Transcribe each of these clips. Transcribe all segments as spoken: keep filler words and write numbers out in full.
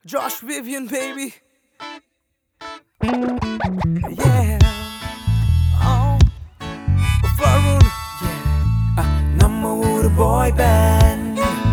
Josh Vivian, baby. Yeah. Oh. Varun. Yeah. Uh, நம்ம ஊரு boy band.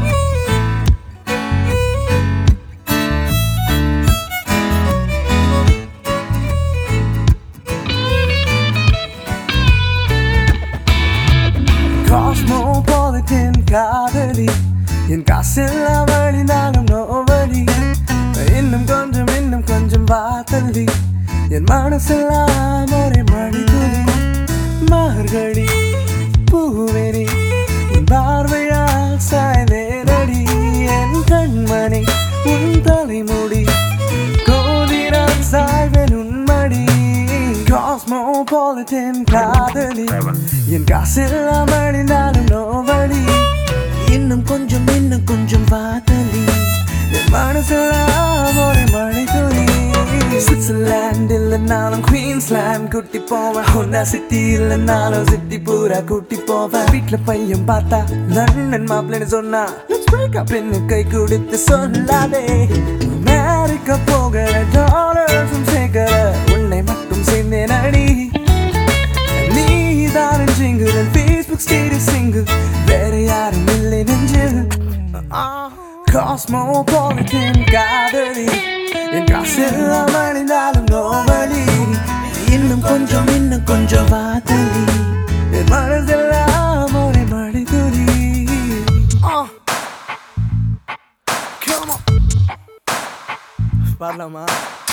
Cosmopolitan காதலி என் காசெல்லாம் வழிந்தாலும் நோவழி இன்னும் கொஞ்சம் இன்னும் கொஞ்சம் வாத்தல்லி என் மனசெல்லாம் ஒரே மணித்துளி மார்கழி பூவெறி என் பார்வையால் சாய்வேரடி என் கண்மணி உன் தலைமுடி கோதிரான் சாய்வேன் உன்மடி Cosmopolitan காதலி என் காசெல்லாம் வழிந்தாலும் நோவழி இன்னும் கொஞ்சம் இன்னும் கொஞ்சம் வாத்தலி என் மனசெல்லாம் ஒரே மழைத்துளி சுவிட்சர்லாந்து இல்லைனாலும் குயின்ஸ்லாந்து கூட்டி போவேன் ஹோண்டா சிட்டி இல்லைனாலும் சிட்டி பூரா கூட்டி போவேன் வீட்டுல பையன் பார்த்தா லண்டன் மாப்பிள்ளைன்னு சொன்னா பெண்ணு கை கொடுத்து சொல்லாதே அமெரிக்கா போகிற டாலர்ஸும் சேர்க்கிற உன்னை மட்டும் சேர்ந்தேன் அடி நீ தான் சிங்கிள் Facebook status single வேற யாரும் இல்லை நெஞ்சில் Cosmopolitan காதலி என் காசெல்லாம் அணிந்தாலும் நோவழி இன்னும் கொஞ்சம் இன்னும் கொஞ்சம் வாத்தலி என் மனசெல்லாம் ஒரே மழைத்துளி பாடலாமா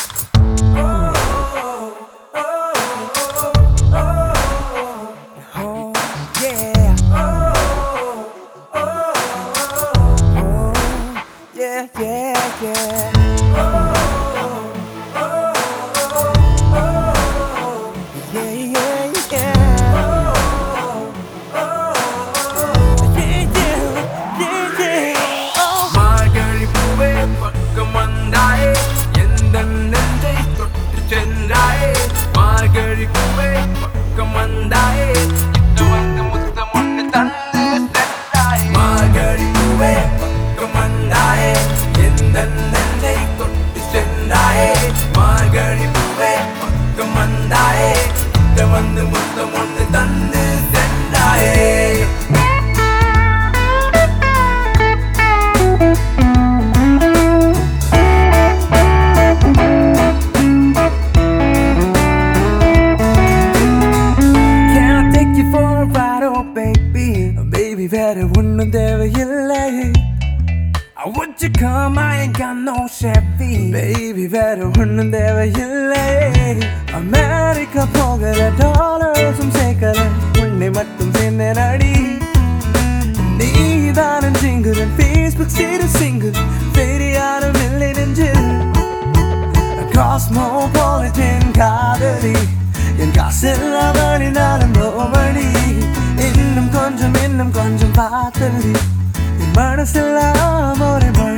Yeah, yeah, yeah. Yeah, yeah, yeah. Yeah, yeah, yeah. மார்கழி பூவே பக்கம் வந்தாயே எந்த நெஞ்சை தொட்டு சென்றாயே மார்கழி பூவே பக்கம் வந்தாயே கிட்ட வந்து முத்தம் ஒன்று தந்து சென்றாயே மார்கழி பூவே பக்கம் வந்தாயே எந்த நெஞ்சை தொட்டு சென்றாயே மார்கழி பூவே பக்கம் வந்தாயே கிட்ட வந்து முத்தம் ஒன்று தந்து சென்றாயே Baby, வேற ஒண்ணும் தேவையில்லை I want you come, I ain't got no Chevy Baby, வேற ஒண்ணும் தேவையில்லை அமெரிக்கா போகிற டாலர்ஸும் சேர்க்கல உன்னை மட்டும் சேர்ந்தேன் அடி நீ தான் சிங்கிள் Facebook status single வேற யாரும் இல்லை நெஞ்சில் Cosmopolitan காதலி என் காசெல்லாம் வழிந்தாலும் நோவழி இன்னும் கொஞ்சம் இன்னும் கொஞ்சம் பார்த்தல்லி என் மனசெல்லாம் ஒரே